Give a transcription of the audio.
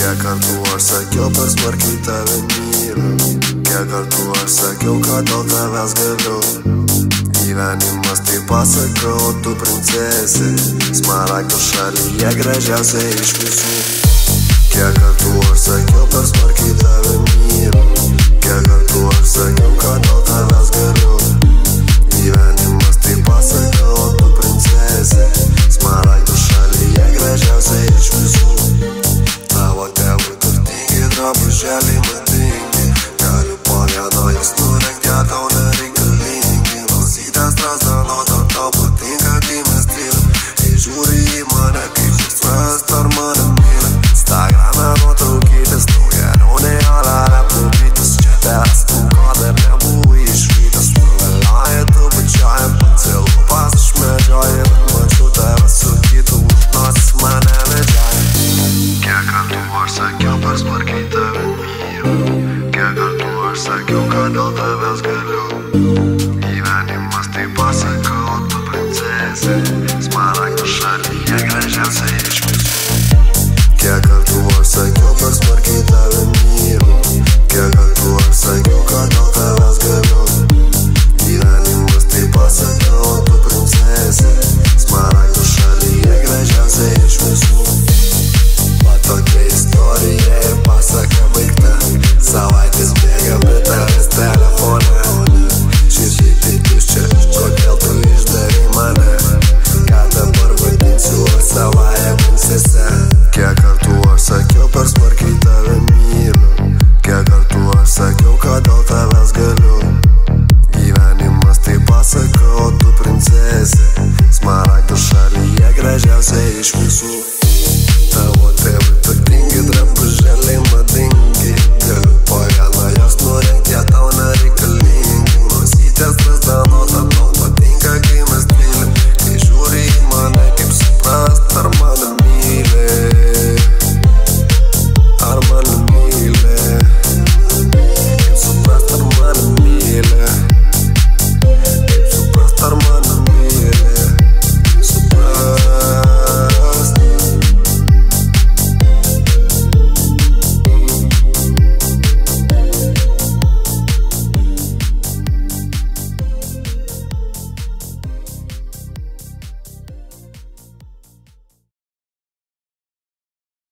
Kiek kartų aš sakiau, per smarkiai tave myliu. Kiek kartų aš sakiau, kad dėl tavęs galiu. Gyvenimas tai pasakau, tu princesė, smaragdų šalyje gražiausia iš visų. Kiek kartų aš sakiau, per smarkiai tave myliu. Kiek kartų aš sakiau, kad dėl tavęs galiu. Gyvenimas tai pasakau, tu princesė, smaragdų šalyje gražiausia iš visų. Tavo tėvai turtingi, drabuželiai madingi. Galiu po vieno jas nurengt, jie tau nereikalingi. Nosytės trasdano, tau patinka, kai mes trylim. Jei žiūri į mane, kaip šis ar mane myli. Instagrame nuotraukytis, tau geriau nei alelė plaukytis. Čia tęs tu, ko dar nebuvai išvytas. Nuvelioji tu bučiuoji, pacilų pas išmedžioji. Bet mačiau tave su kitu, už nosis mane vedžioji. Kiek kartų aš sakiau, per smarkiai tave myliu. Kiek kartų aš sakiau, kad dėl tavęs